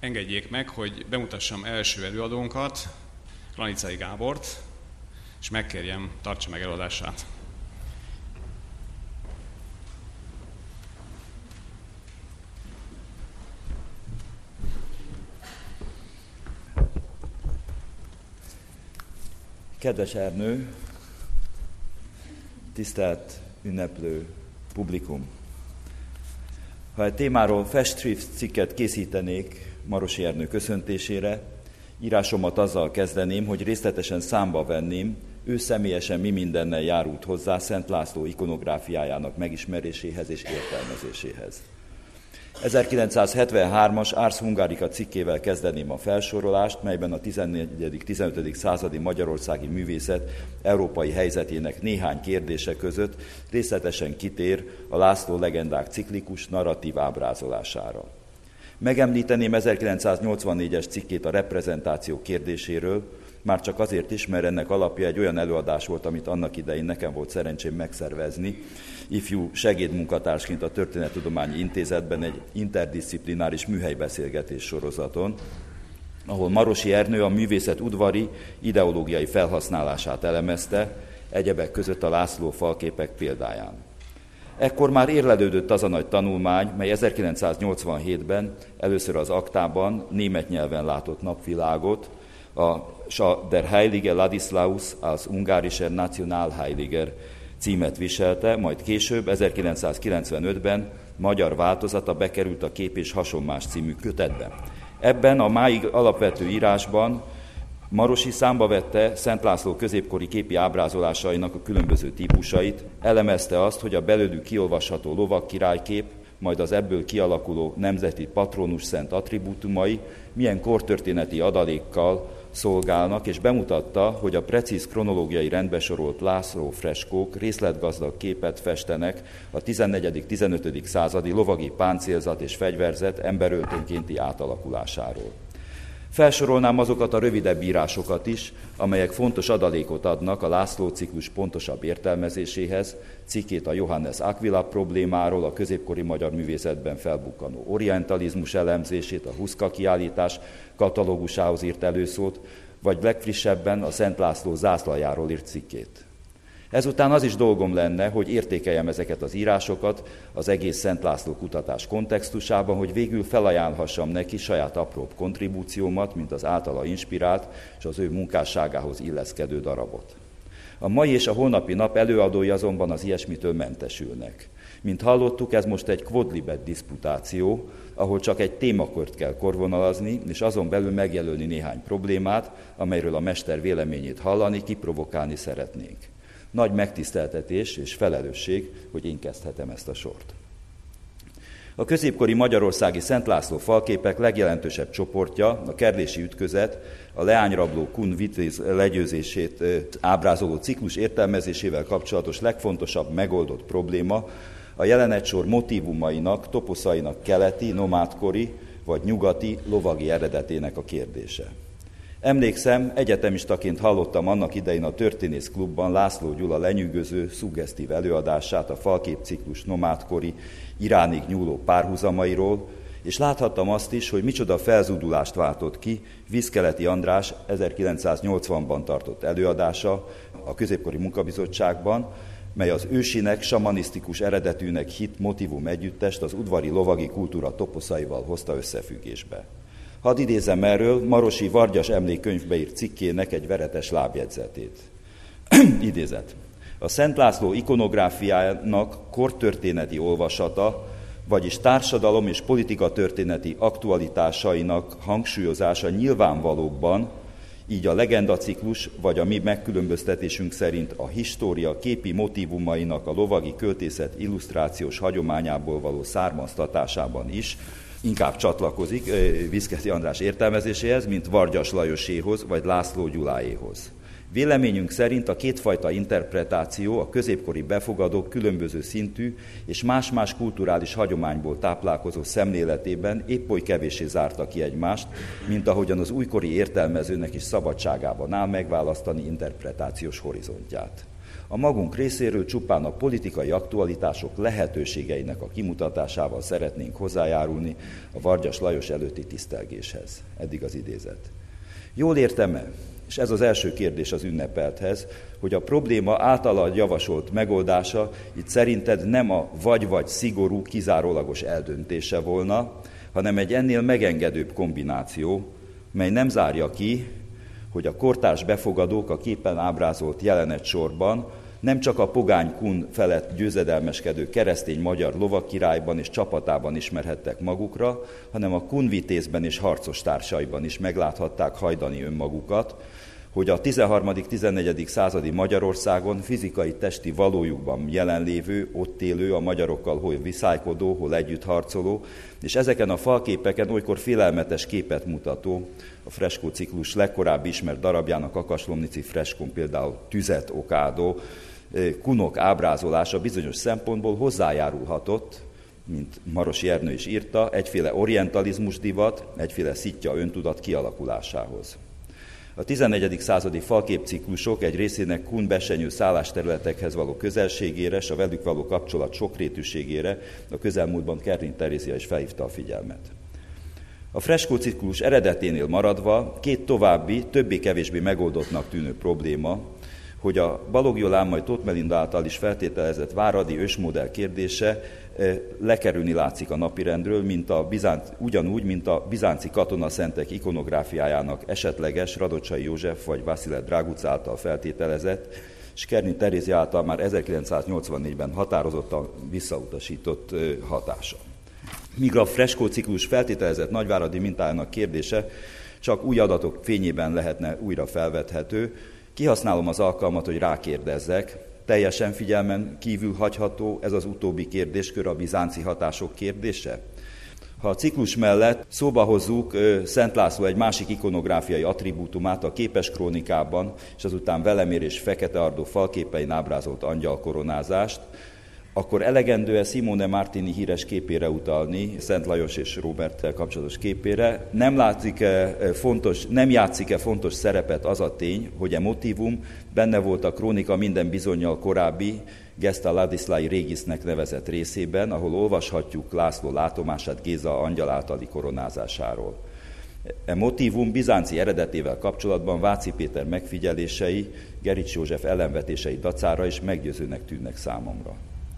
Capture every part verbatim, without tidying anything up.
Engedjék meg, hogy bemutassam első előadónkat, Klanicai Gábort, és megkérjem, tartsa meg előadását. Kedves Ernő, tisztelt ünneplő publikum! Ha egy témáról festschrift cikket készítenék Marosi Ernő köszöntésére, írásomat azzal kezdeném, hogy részletesen számba venném, ő személyesen mi mindennel járult hozzá Szent László ikonográfiájának megismeréséhez és értelmezéséhez. ezerkilencszázhetvenhármas Ars Hungarica cikkével kezdeném a felsorolást, melyben a tizennegyedik-tizenötödik századi magyarországi művészet európai helyzetének néhány kérdése között részletesen kitér a László legendák ciklikus narratív ábrázolására. Megemlíteném ezerkilencszáznyolcvannégyes cikkét a reprezentáció kérdéséről, már csak azért is, mert ennek alapja egy olyan előadás volt, amit annak idején nekem volt szerencsém megszervezni, ifjú segédmunkatársként a Történettudományi Intézetben egy interdisziplináris műhelybeszélgetés sorozaton, ahol Marosi Ernő a művészet udvari, ideológiai felhasználását elemezte, egyebek között a László falképek példáján. Ekkor már érlelődött az a nagy tanulmány, mely ezerkilencszáznyolcvanhétben először az Aktában német nyelven látott napvilágot, a Der Heilige Ladislaus als Ungarischer Nationalheiliger címet viselte, majd később, ezerkilencszázkilencvenötben magyar változata bekerült a Kép és hasonmás című kötetbe. Ebben a máig alapvető írásban Marosi számba vette Szent László középkori képi ábrázolásainak a különböző típusait, elemezte azt, hogy a belőlük kiolvasható lovag királykép, majd az ebből kialakuló nemzeti patronus szent attribútumai milyen kortörténeti adalékkal szolgálnak, és bemutatta, hogy a precíz kronológiai rendbe sorolt László freskók részletgazdag képet festenek a tizennegyedik-tizenötödik századi lovagi páncélzat és fegyverzet emberöltönkénti átalakulásáról. Felsorolnám azokat a rövidebb írásokat is, amelyek fontos adalékot adnak a László ciklus pontosabb értelmezéséhez, cikkét a Johannes Aquila problémáról, a középkori magyar művészetben felbukkanó orientalizmus elemzését, a Huszka kiállítás katalógusához írt előszót, vagy legfrissebben a Szent László zászlajáról írt cikkét. Ezután az is dolgom lenne, hogy értékeljem ezeket az írásokat az egész Szent László kutatás kontextusában, hogy végül felajánlhassam neki saját apróbb kontribúciómat, mint az általa inspirált és az ő munkásságához illeszkedő darabot. A mai és a holnapi nap előadói azonban az ilyesmitől mentesülnek. Mint hallottuk, ez most egy quodlibet diszputáció, ahol csak egy témakört kell korvonalazni, és azon belül megjelölni néhány problémát, amelyről a mester véleményét hallani, kiprovokálni szeretnénk. Nagy megtiszteltetés és felelősség, hogy én kezdhetem ezt a sort. A középkori magyarországi Szent László falképek legjelentősebb csoportja, a kerlési ütközet, a leányrabló Kun Vitéz legyőzését ábrázoló ciklus értelmezésével kapcsolatos legfontosabb megoldott probléma a jelenetsor motívumainak, toposzainak keleti, nomádkori vagy nyugati lovagi eredetének a kérdése. Emlékszem, egyetemistaként hallottam annak idején a Történész Klubban László Gyula lenyűgöző, szuggesztív előadását a falképciklus nomádkori, Iránig nyúló párhuzamairól, és láthattam azt is, hogy micsoda felzúdulást váltott ki Viszkeleti András ezerkilencszáznyolcvanban tartott előadása a Középkori Munkabizottságban, mely az ősinek, samanisztikus eredetűnek hit motivum együttest az udvari lovagi kultúra toposzaival hozta összefüggésbe. Hadd idézem erről Marosi Vargyas emlékkönyvbe írt cikkének egy veretes lábjegyzetét. Idézet. A Szent László ikonográfiának kortörténeti olvasata, vagyis társadalom és politika történeti aktualitásainak hangsúlyozása nyilvánvalóbban, így a legendaciklus, vagy a mi megkülönböztetésünk szerint a história képi motívumainak a lovagi költészet illusztrációs hagyományából való származtatásában is inkább csatlakozik Viszkeleti András értelmezéséhez, mint Vargyas Lajoséhoz vagy László Gyuláéhoz. Véleményünk szerint a kétfajta interpretáció a középkori befogadók különböző szintű és más-más kulturális hagyományból táplálkozó szemléletében épp oly kevéssé zárta ki egymást, mint ahogyan az újkori értelmezőnek is szabadságában áll megválasztani interpretációs horizontját. A magunk részéről csupán a politikai aktualitások lehetőségeinek a kimutatásával szeretnénk hozzájárulni a Vargyas Lajos előtti tisztelgéshez. Eddig az idézet. Jól értem-e? És ez az első kérdés az ünnepelthez, hogy a probléma általad javasolt megoldása itt szerinted nem a vagy-vagy szigorú, kizárólagos eldöntése volna, hanem egy ennél megengedőbb kombináció, mely nem zárja ki, hogy a kortárs befogadók a képen ábrázolt jelenetsorban nem csak a pogány kun felett győzedelmeskedő keresztény magyar lovakirályban és csapatában ismerhettek magukra, hanem a kunvitézben és harcos társaiban is megláthatták hajdani önmagukat, hogy a tizenharmadik-tizennegyedik századi Magyarországon fizikai testi valójukban jelenlévő, ott élő, a magyarokkal hol viszálykodó, hol együtt harcoló, és ezeken a falképeken olykor félelmetes képet mutató, a freskóciklus legkorábbi ismert darabjának, a Kaslomnici freskón például tüzet okádó kunok ábrázolása bizonyos szempontból hozzájárulhatott, mint Marosi Ernő is írta, egyféle orientalizmus divat, egyféle szitja öntudat kialakulásához. A tizennegyedik századi falképciklusok egy részének kun besenyő szállásterületekhez való közelségére és a velük való kapcsolat sokrétűségére a közelmúltban Kertész Terézia is felhívta a figyelmet. A freskóciklus eredeténél maradva két további, többé-kevésbé megoldottnak tűnő probléma, hogy a Balogh Jolán, majd Tóth Melinda által is feltételezett váradi ősmodell kérdése lekerülni látszik a napirendről, mint a bizánc, ugyanúgy, mint a bizánci katonaszentek ikonográfiájának esetleges Radocsai József vagy Vasilij Draguc által feltételezett, és Kertész Terézia által már ezerkilencszáznyolcvannégyben határozottan visszautasított hatása. Míg a freskóciklus feltételezett nagyváradi mintájának kérdése csak új adatok fényében lehetne újra felvethető, kihasználom az alkalmat, hogy rákérdezzek, teljesen figyelmen kívül hagyható ez az utóbbi kérdéskör, a bizánci hatások kérdése? Ha a ciklus mellett szóba hozzuk Szent László egy másik ikonográfiai attribútumát a képes krónikában, és azután Velemér és Fekete Ardó falképein ábrázolt angyalkoronázást, akkor elegendő-e Simone Martini híres képére utalni, Szent Lajos és Róberttel kapcsolatos képére? Nem látszik-e fontos, nem játszik-e fontos szerepet az a tény, hogy e motívum benne volt a krónika minden bizonnyal korábbi Gesta Ladislai Regisnek nevezett részében, ahol olvashatjuk László látomását Géza angyal általi koronázásáról. E motívum bizánci eredetével kapcsolatban Váci Péter megfigyelései, Gerics József ellenvetései dacára is meggyőzőnek tűnnek számomra.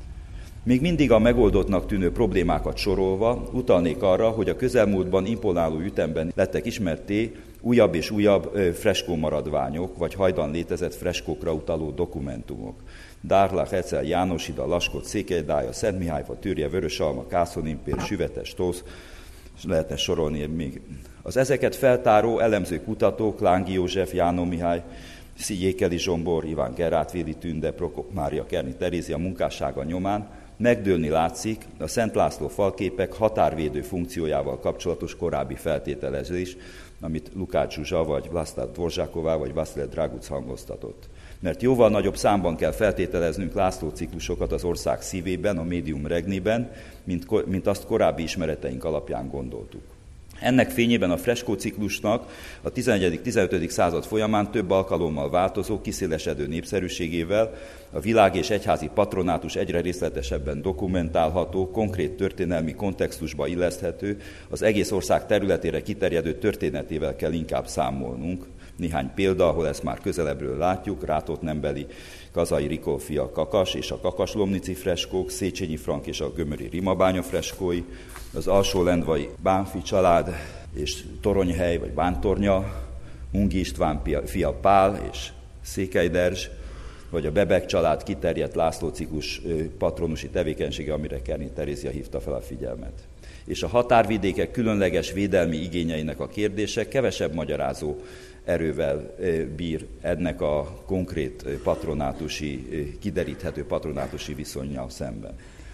Még mindig a megoldottnak tűnő problémákat sorolva utalnék arra, hogy a közelmúltban imponáló ütemben lettek ismerté újabb és újabb freskó maradványok, vagy hajdan létezett freskókra utaló dokumentumok. Dárlach, Ecel, Jánosida, Laskott, Székelydája, Szentmihályfa, Türje, Vörösalma, Kászonimpér, Süvetes, Tósz, és lehetne sorolni még. Az ezeket feltáró, elemző kutatók, Lángi József, Jánó Mihály, Jékeli Zsombor, Iván Gerátvédi Tünde, Prokop Mária, Kertész Terézia munkássága nyomán megdőlni látszik a Szent László falképek határvédő funkciójával kapcsolatos korábbi feltételezés, amit Lukács Zsuzsa, vagy Vlasta Dvorzsáková, vagy Vasilij Draguc hangoztatott. Mert jóval nagyobb számban kell feltételeznünk László ciklusokat az ország szívében, a médium regniben, mint, mint azt korábbi ismereteink alapján gondoltuk. Ennek fényében a freskóciklusnak a tizennegyedik-tizenötödik század folyamán több alkalommal változó, kiszélesedő népszerűségével a világ és egyházi patronátus egyre részletesebben dokumentálható, konkrét történelmi kontextusba illeszthető, az egész ország területére kiterjedő történetével kell inkább számolnunk. Néhány példa, ahol ezt már közelebbről látjuk, Rátót-Nembeli Kazai Rikolfia Kakas és a Kakas-Lomnici freskók, Széchenyi Frank és a Gömöri Rimabánya freskói, az Alsó-Lendvai Bánfi család és Toronyhely vagy Bántornya, Ungi István fia Pál és Székely Derzs, vagy a Bebek család kiterjedt László ciklus patronusi tevékenysége, amire Kertész Terézia hívta fel a figyelmet. És a határvidékek különleges védelmi igényeinek a kérdése kevesebb magyarázó erővel bír ennek a konkrét patronátusi, kideríthető patronátusi viszonnyal szemben.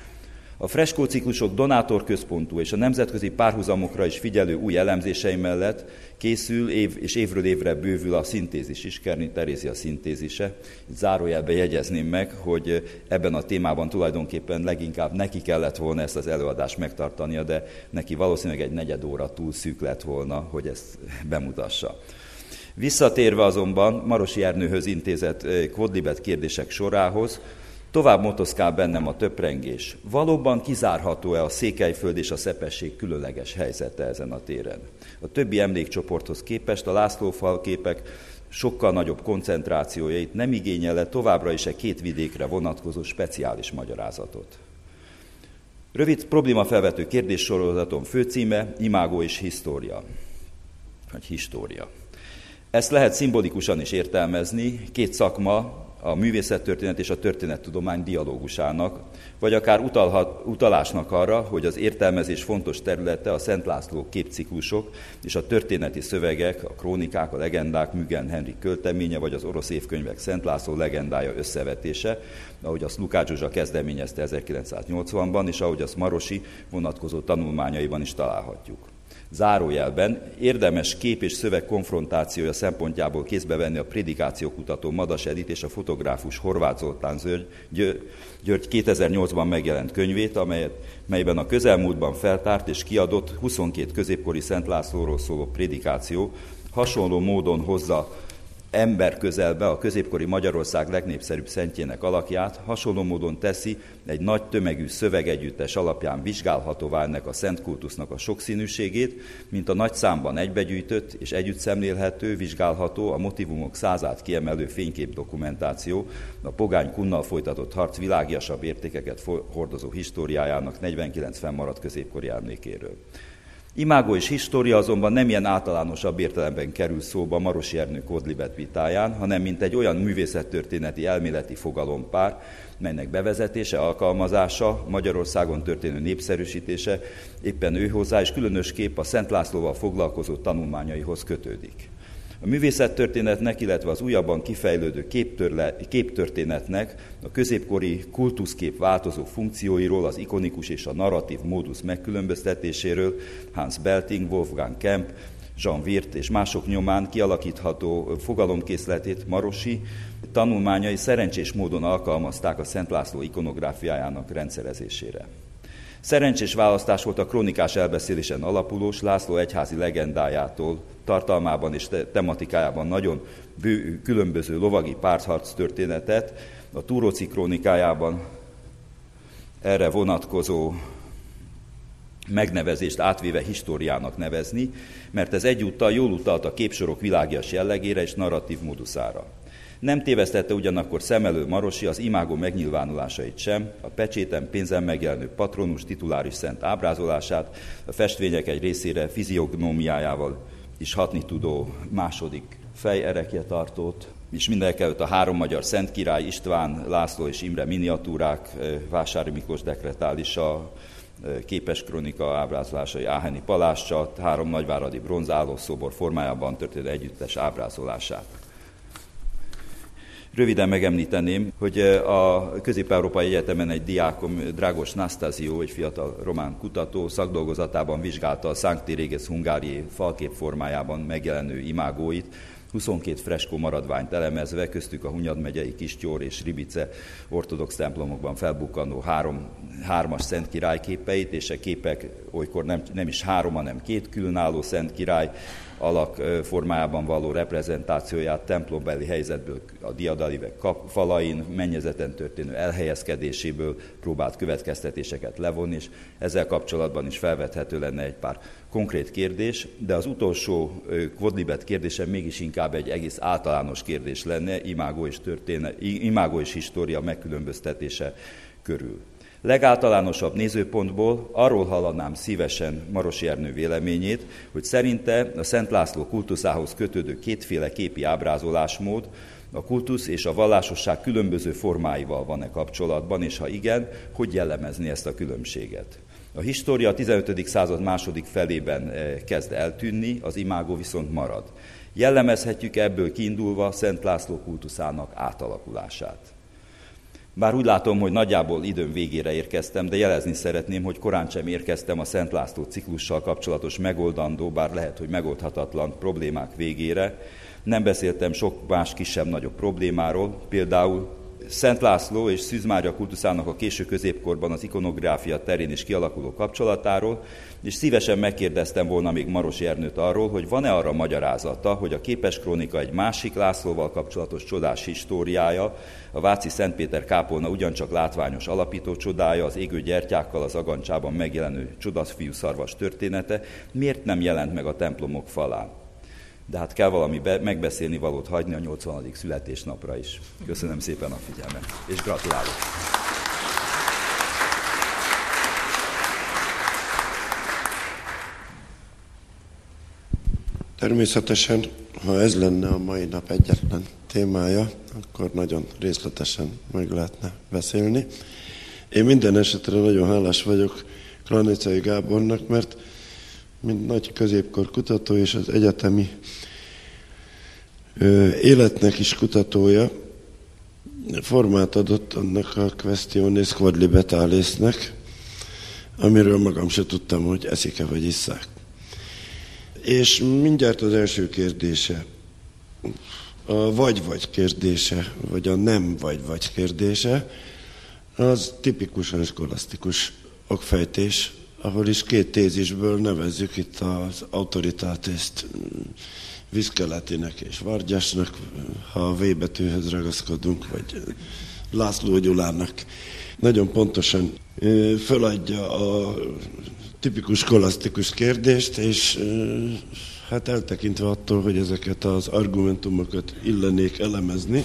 A freskóciklusok donátorközpontú és a nemzetközi párhuzamokra is figyelő új elemzései mellett készül év és évről évre bővül a szintézis is, Kertész Terézia szintézise. Itt zárójelben jegyezném meg, hogy ebben a témában tulajdonképpen leginkább neki kellett volna ezt az előadást megtartania, de neki valószínűleg egy negyed óra túl szűk lett volna, hogy ezt bemutassa. Visszatérve azonban Marosi Ernőhöz intézett Quodlibet kérdések sorához, tovább motoszkál bennem a töprengés. Valóban kizárható-e a Székelyföld és a Szepesség különleges helyzete ezen a téren? A többi emlékcsoporthoz képest a László-falképek sokkal nagyobb koncentrációjait nem igényel-e továbbra is e két vidékre vonatkozó speciális magyarázatot? Rövid problémafelvető kérdéssorozatom főcíme Imágo és história. Vagy história. Ezt lehet szimbolikusan is értelmezni, két szakma, a művészettörténet és a történettudomány dialógusának, vagy akár utalhat, utalásnak arra, hogy az értelmezés fontos területe a Szent László képciklusok és a történeti szövegek, a krónikák, a legendák, Mügen Henrik költeménye, vagy az orosz évkönyvek Szent László legendája összevetése, ahogy azt Lukács Zsuzsa kezdeményezte ezerkilencszáznyolcvanban, és ahogy azt Marosi vonatkozó tanulmányaiban is találhatjuk. Zárójelben érdemes kép és szöveg konfrontációja szempontjából kézbe venni a prédikációkutató Madas Edit és a fotográfus Horváth Zoltán György kétezer-nyolcban megjelent könyvét, amelyet, melyben a közelmúltban feltárt és kiadott huszonkét középkori Szent Lászlóról szóló prédikáció hasonló módon hozza ember közelbe a középkori Magyarország legnépszerűbb szentjének alakját, hasonló módon teszi egy nagy tömegű szövegegyüttes alapján vizsgálhatóvá ennek a szent kultusznak a sokszínűségét, mint a nagy számban egybegyűjtött és együtt szemlélhető, vizsgálható, a motivumok százát kiemelő fényképdokumentáció, a pogány kunnal folytatott harc világiasabb értékeket hordozó históriájának negyvenkilenc fennmaradt középkori emlékéről. Imágo és história azonban nem ilyen általánosabb értelemben kerül szóba Marosi Ernő Quodlibet vitáján, hanem mint egy olyan művészettörténeti elméleti fogalompár, melynek bevezetése, alkalmazása, Magyarországon történő népszerűsítése éppen ő hozzá, és különösképp a Szent Lászlóval foglalkozó tanulmányaihoz kötődik. A művészettörténetnek, illetve az újabban kifejlődő képtörle, képtörténetnek a középkori kultuszkép változó funkcióiról, az ikonikus és a narratív módusz megkülönböztetéséről Hans Belting, Wolfgang Kemp, Jean Wirth és mások nyomán kialakítható fogalomkészletét Marosi tanulmányai szerencsés módon alkalmazták a Szent László ikonográfiájának rendszerezésére. Szerencsés választás volt a krónikás elbeszélésen alapulós László egyházi legendájától, tartalmában és tematikájában nagyon bő, különböző lovagi pártharc történetet, a Túróczy krónikájában erre vonatkozó megnevezést átvéve históriának nevezni, mert ez egyúttal jól utalt a képsorok világias jellegére és narratív móduszára. Nem tévesztette ugyanakkor szem elől Marosi az imágo megnyilvánulásait sem, a pecséten pénzen megjelenő patronus tituláris szent ábrázolását, a festvények egy részére fiziognómiájával is hatni tudó második fejerekjetartót, és mindenekelőtt a három magyar szent király, István, László és Imre miniatúrák, Vásári Miklós dekretálisa, képes kronika ábrázolásai, Áheni palástcsat, három nagyváradi bronzállószobor formájában történő együttes ábrázolását. Röviden megemlíteném, hogy a Közép-Európai Egyetemen egy diákom, Dragos Nastasió, egy fiatal román kutató, szakdolgozatában vizsgálta a Sancti Reges Hungariae falkép formájában megjelenő imágóit, huszonkét freskó maradványt elemezve, köztük a Hunyad megyei Kisgyőr és Ribice ortodox templomokban felbukkanó három, hármas szent király képeit, és a képek olykor nem, nem is három, hanem két különálló szent király alak formájában való reprezentációját templombeli helyzetből, a diadalivek falain, mennyezeten történő elhelyezkedéséből próbált következtetéseket levonni, és ezzel kapcsolatban is felvethető lenne egy pár konkrét kérdés, de az utolsó Quodlibet kérdése mégis inkább egy egész általános kérdés lenne, imágo és, történet, imágo és história megkülönböztetése körül. Legáltalánosabb nézőpontból arról hallanám szívesen Marosi Ernő véleményét, hogy szerinte a Szent László kultuszához kötődő kétféle képi ábrázolásmód a kultusz és a vallásosság különböző formáival van-e kapcsolatban, és ha igen, hogy jellemezni ezt a különbséget. A história a tizenötödik század második felében kezd eltűnni, az imágo viszont marad. Jellemezhetjük ebből kiindulva Szent László kultuszának átalakulását. Bár úgy látom, hogy nagyjából időm végére érkeztem, de jelezni szeretném, hogy korán sem érkeztem a Szent László ciklussal kapcsolatos megoldandó, bár lehet, hogy megoldhatatlan problémák végére. Nem beszéltem sok más kisebb-nagyobb problémáról, például Szent László és Szűz Mária kultuszának a késő középkorban az ikonográfia terén is kialakuló kapcsolatáról, és szívesen megkérdeztem volna még Marosi Ernőt arról, hogy van-e arra magyarázata, hogy a Képeskrónika egy másik Lászlóval kapcsolatos csodás históriája, a váci Szentpéter kápolna ugyancsak látványos alapító csodája, az égő gyertyákkal az agancsában megjelenő csodafiú szarvas története, miért nem jelent meg a templomok falán? De hát kell valami be, megbeszélni valót hagyni a nyolcvanadik születésnapra is. Köszönöm szépen a figyelmet, és gratulálok! Természetesen, ha ez lenne a mai nap egyetlen témája, akkor nagyon részletesen meg lehetne beszélni. Én minden esetre nagyon hálás vagyok Klanicai Gábornak, mert mint nagy középkor kutató és az egyetemi ö, életnek is kutatója, formát adott annak a questionis quod libertalisnek, amiről magam se tudtam, hogy eszik-e vagy isszák. És mindjárt az első kérdése, a vagy-vagy kérdése, vagy a nem-vagy-vagy kérdése, az tipikusan skolasztikus okfejtés, ahol is két tézisből nevezzük itt az autoritátést Viszkeletinek és Vargyasnak, ha a V betűhöz ragaszkodunk, vagy László Gyulának. Nagyon pontosan föladja a tipikus skolasztikus kérdést, és hát eltekintve attól, hogy ezeket az argumentumokat illenék elemezni,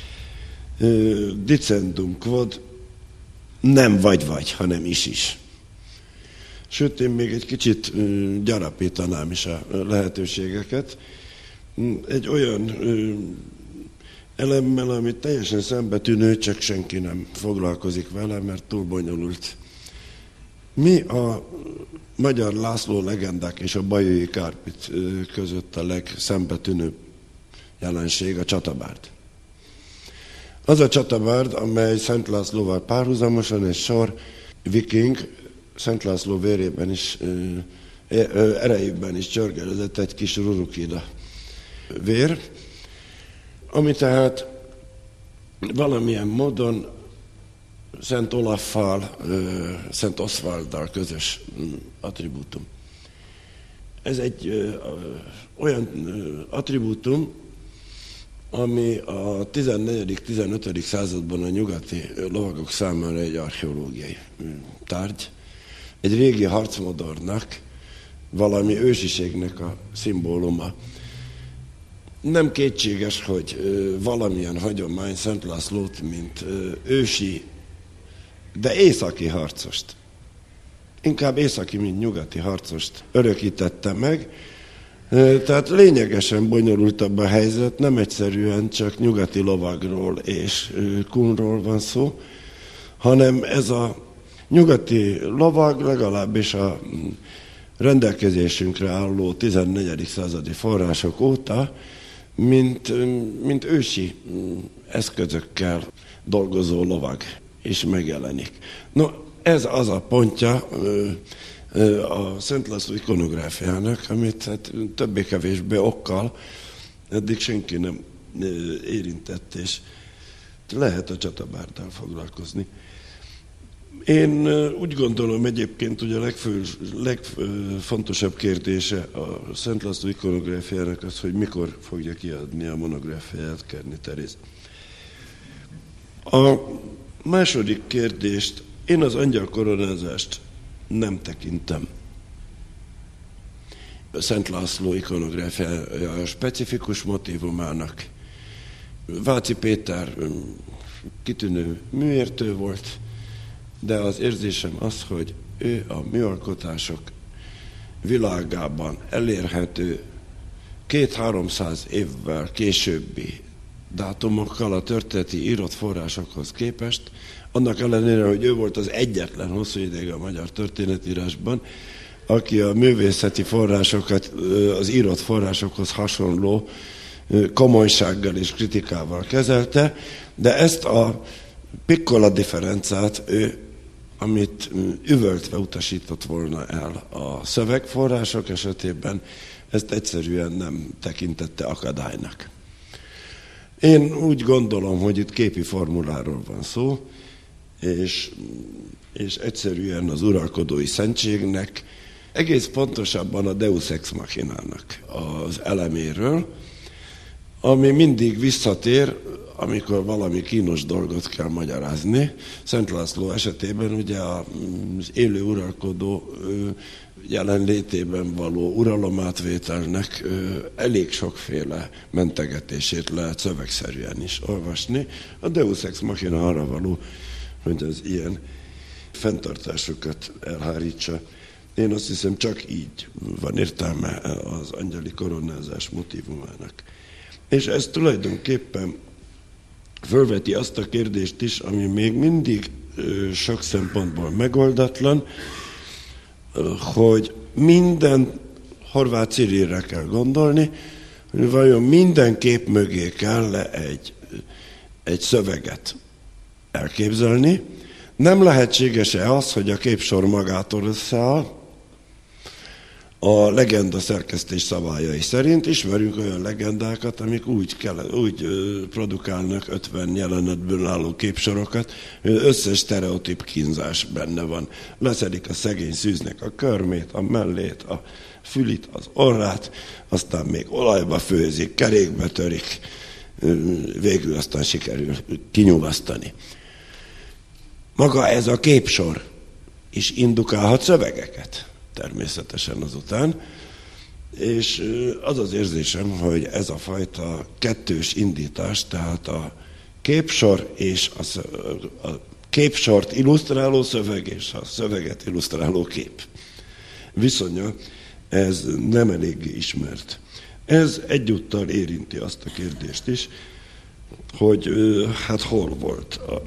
dicendum quod, nem vagy-vagy, hanem is-is. Sőt, én még egy kicsit gyarapítanám is a lehetőségeket. Egy olyan elemmel, amit teljesen szembetűnő, csak senki nem foglalkozik vele, mert túl bonyolult. Mi a magyar László legendák és a Bajói Kárpit között a legszembetűnőbb jelenség a csatabárd? Az a csatabárd, amely Szent Lászlóval párhuzamosan egy sor viking, Szent László vérében is, erejében is csörgelezett egy kis rurukida vér, ami tehát valamilyen módon Szent Olaffal, Szent Osvalddal közös attribútum. Ez egy olyan attribútum, ami a tizennegyedik-tizenötödik században a nyugati lovagok számára egy archeológiai tárgy, egy régi harcmodornak, valami ősiségnek a szimbóluma. Nem kétséges, hogy valamilyen hagyomány Szent Lászlót, mint ősi, de északi harcost, inkább északi, mint nyugati harcost örökítette meg. Tehát lényegesen bonyolultabb a helyzet, nem egyszerűen csak nyugati lovagról és kunról van szó, hanem ez a nyugati lovag legalábbis a rendelkezésünkre álló tizennegyedik századi források óta, mint, mint ősi eszközökkel dolgozó lovag is megjelenik. No, ez az a pontja a Szent László ikonográfiának, amit hát többé-kevésbé okkal eddig senki nem érintett, és lehet a csatabárddal foglalkozni. Én úgy gondolom egyébként, hogy a legfő, legfontosabb kérdése a Szent László ikonográfiának az, hogy mikor fogja kiadni a monográfiáját Kerni Teréz. A második kérdést, én az angyalkoronázást nem tekintem a Szent László ikonográfiája specifikus motívumának. Váci Péter kitűnő műértő volt, de az érzésem az, hogy ő a műalkotások világában elérhető két-háromszáz évvel későbbi dátumokkal a történeti írott forrásokhoz képest, annak ellenére, hogy ő volt az egyetlen hosszú ideig a magyar történetírásban, aki a művészeti forrásokat az írott forrásokhoz hasonló komolysággal és kritikával kezelte, de ezt a piccola differencát ő, amit üvöltve utasított volna el a szövegforrások esetében, ezt egyszerűen nem tekintette akadálynak. Én úgy gondolom, hogy itt képi formuláról van szó, és, és egyszerűen az uralkodói szentségnek, egész pontosabban a Deus Ex Machinának az eleméről, ami mindig visszatér, amikor valami kínos dolgot kell magyarázni. Szent László esetében ugye az élő uralkodó jelenlétében való uralomátvételnek elég sokféle mentegetését lehet szövegszerűen is olvasni. A Deus Ex Machina arra való, hogy az ilyen fenntartásokat elhárítsa. Én azt hiszem, csak így van értelme az angyali koronázás motívumának. És ez tulajdonképpen fölveti azt a kérdést is, ami még mindig sok szempontból megoldatlan, hogy minden Horváth Cirilre kell gondolni, hogy vajon minden kép mögé kell -e egy, egy szöveget elképzelni. Nem lehetséges-e az, hogy a képsor magától összeáll, a legenda szerkesztés szabályai szerint. Ismerünk olyan legendákat, amik úgy, kell, úgy produkálnak ötven jelenetből álló képsorokat, hogy összes sztereotíp kínzás benne van. Leszedik a szegény szűznek a körmét, a mellét, a fülit, az orrát, aztán még olajba főzik, kerékbe törik, végül aztán sikerül kinyugasztani. Maga ez a képsor is indukálhat szövegeket. Természetesen azután, és az az érzésem, hogy ez a fajta kettős indítás, tehát a képsor és a, a képsort illusztráló szöveg és a szöveget illusztráló kép viszonya, ez nem eléggé ismert. Ez egyúttal érinti azt a kérdést is, hogy hát hol volt a,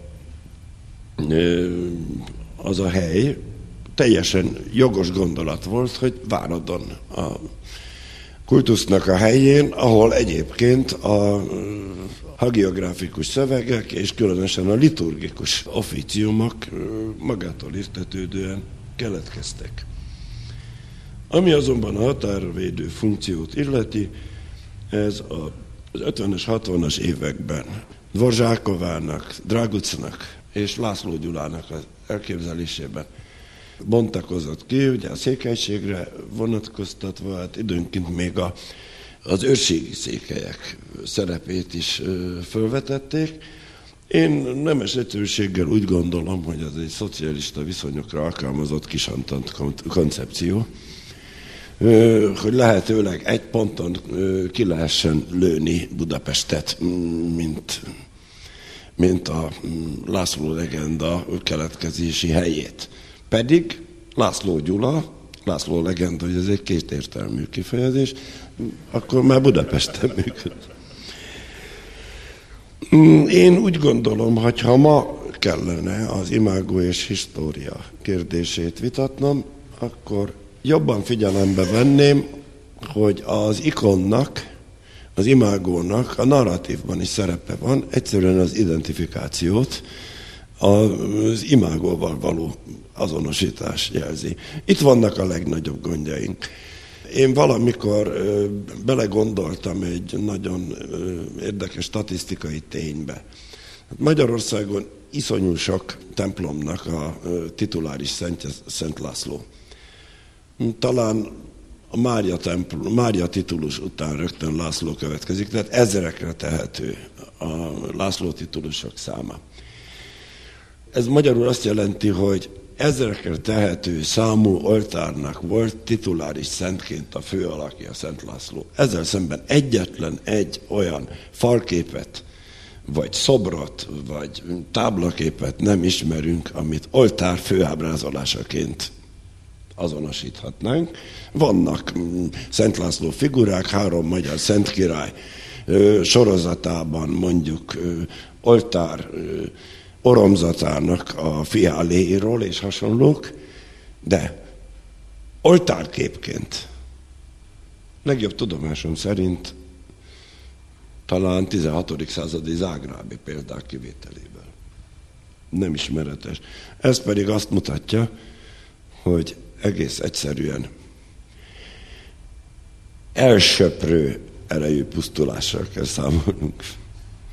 az a hely. Teljesen jogos gondolat volt, hogy Váradon, a kultusznak a helyén, ahol egyébként a hagiográfikus szövegek, és különösen a liturgikus ofíciumok magától értetődően keletkeztek. Ami azonban a határvédő funkciót illeti, ez az ötvenes, hatvanas években Dvorzsákovának, Dragucnak és László Gyulának az elképzelésében bontakozott ki, ugye a székelységre vonatkoztatva, hát időnként még a, az őrségi székelyek szerepét is fölvetették. Én nemes egyszerűséggel úgy gondolom, hogy ez egy szocialista viszonyokra alkalmazott kisantant koncepció, hogy lehetőleg egy ponton ki lehessen lőni Budapestet, mint, mint a László legenda keletkezési helyét. Pedig László Gyula, László legenda, hogy ez egy kétértelmű kifejezés, akkor már Budapesten működik. Én úgy gondolom, hogy ha ma kellene az imágó és história kérdését vitatnom, akkor jobban figyelembe venném, hogy az ikonnak, az imágónak a narratívban is szerepe van, egyszerűen az identifikációt, az imágóval való azonosítás jelzi. Itt vannak a legnagyobb gondjaink. Én valamikor ö, belegondoltam egy nagyon ö, érdekes statisztikai ténybe. Magyarországon iszonyú sok templomnak a ö, tituláris szentje Szent László. Talán a Mária, templom, Mária titulus után rögtön László következik, tehát ezerekre tehető a László titulusok száma. Ez magyarul azt jelenti, hogy ezerekre tehető számú oltárnak volt tituláris szentként a fő alakja, Szent László. Ezzel szemben egyetlen egy olyan falképet, vagy szobrot, vagy táblaképet nem ismerünk, amit oltár főábrázolásaként azonosíthatnánk. Vannak Szent László figurák, három magyar szentkirály sorozatában mondjuk oltár oromzatának a fiáléiról és hasonlók, de oltárképként legjobb tudomásom szerint talán tizenhatodik századi zágrábi példák kivételével nem ismeretes. Ez pedig azt mutatja, hogy egész egyszerűen elsöprő erejű pusztulással kell számolnunk.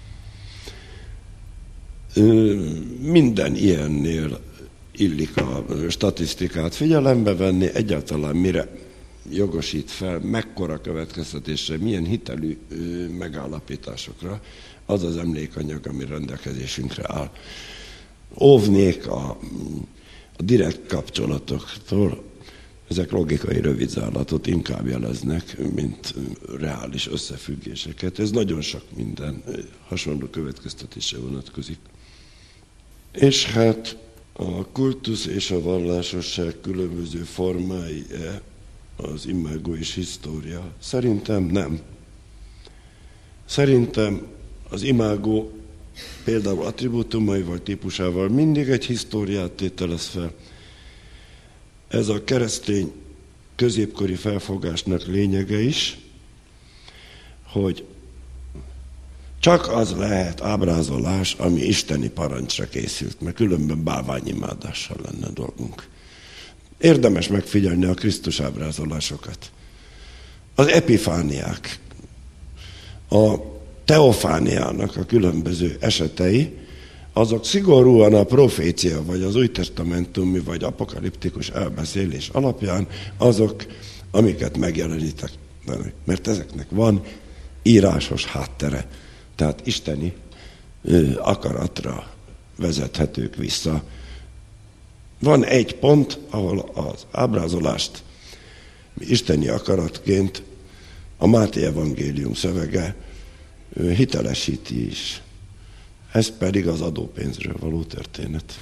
Minden ilyennél illik a statisztikát figyelembe venni, egyáltalán mire jogosít fel, mekkora következtetésre, milyen hitelű megállapításokra az az emlékanyag, ami rendelkezésünkre áll. Óvnék a, a direkt kapcsolatoktól, ezek logikai rövidzárlatot inkább jeleznek, mint reális összefüggéseket. Ez nagyon sok minden hasonló következtetésre vonatkozik. És hát a kultusz és a vallásosság különböző formái az imágó és história? Szerintem nem. Szerintem az imágó például attribútumaival, típusával mindig egy históriát tételez fel. Ez a keresztény középkori felfogásnak lényege is, hogy csak az lehet ábrázolás, ami isteni parancsra készült, mert különben bálványimádással lenne dolgunk. Érdemes megfigyelni a Krisztus ábrázolásokat. Az epifániák, a teofániának a különböző esetei, azok szigorúan a profécia, vagy az új testamentumi, vagy apokaliptikus elbeszélés alapján azok, amiket megjelenítek. Mert ezeknek van írásos háttere. Tehát isteni akaratra vezethetők vissza. Van egy pont, ahol az ábrázolást isteni akaratként a Máté evangélium szövege hitelesíti is. Ez pedig az adópénzről való történet.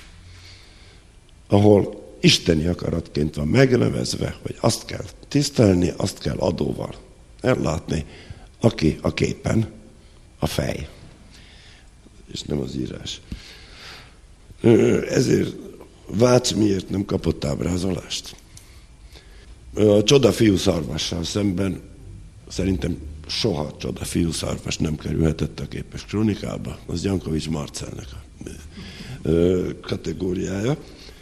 Ahol isteni akaratként van megnevezve, hogy azt kell tisztelni, azt kell adóval ellátni, aki a képen a fej, és nem az írás. Ezért Vác miért nem kapott ábrázolást? A csoda fiú szarvassal szemben szerintem soha csoda fiú szarvas nem kerülhetett a képes krónikába. Az Jankovics Marcelnek a kategóriája.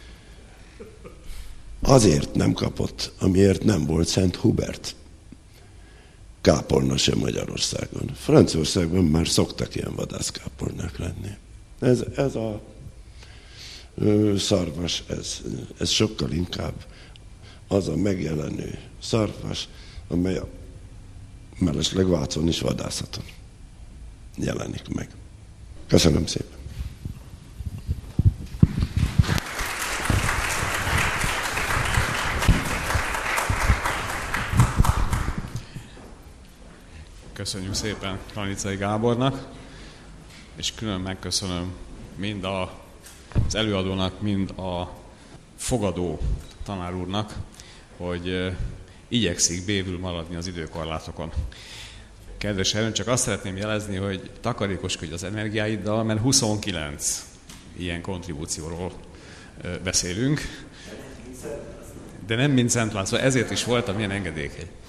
Azért nem kapott, amiért nem volt Szent Hubert kápolna sem Magyarországon. Franciaországban már szoktak ilyen vadászkápolnák lenni. Ez, ez a ö, szarvas, ez, ez sokkal inkább az a megjelenő szarvas, amely a mellesleg Vácon is vadászaton jelenik meg. Köszönöm szépen! Köszönjük szépen Kranicai Gábornak, és külön megköszönöm mind a, az előadónak, mind a fogadó tanár úrnak, hogy igyekszik bévül maradni az időkorlátokon. Kedves Erőn, csak azt szeretném jelezni, hogy takarékoskodj az energiáiddal, mert huszonkilenc ilyen kontribúcióról beszélünk, de nem mint Szent László, ezért is voltam ilyen engedékeny.